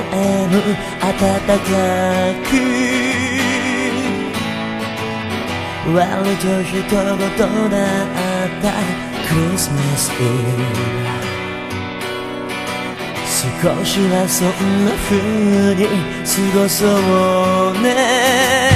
える暖かく割と一言だったクリスマスイブ少しはそんな風に過ごそうね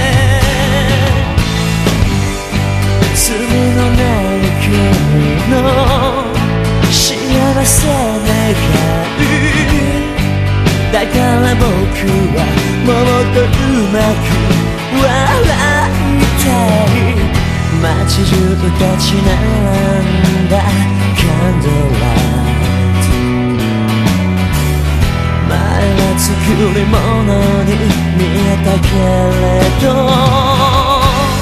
罪のない君の幸せ願うだから僕はもっとうまく笑いたい街中立ち並んだキャンドルライト前は作り物に見えたけれど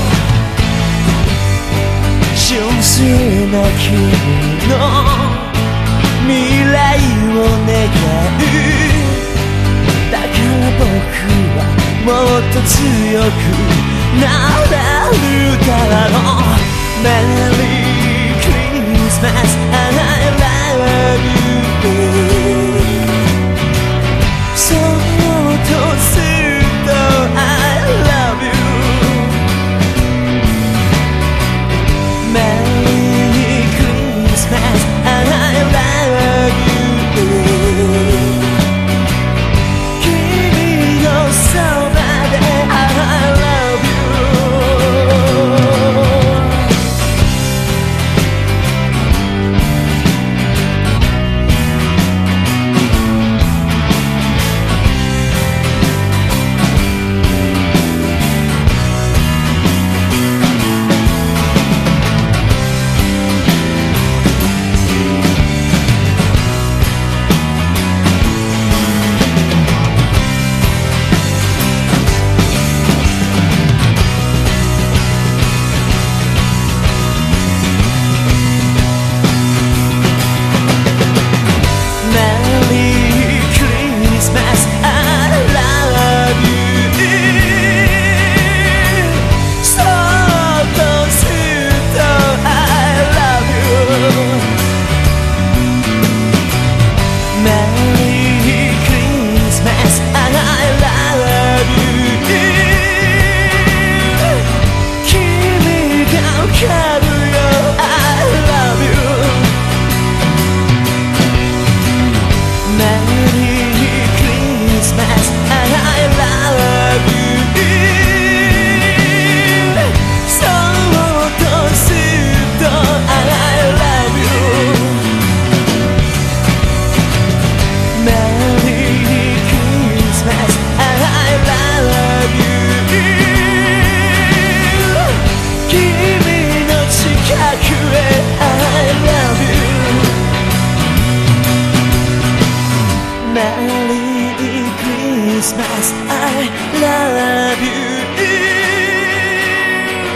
純粋な君の未来を願うだから僕はもっと強くなれるだろう Merry Christmas and I love you そっとずっと I love you Merry Christmas and I love you Merry Christmas, I love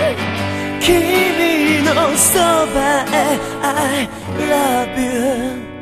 you 君のそばへ I love you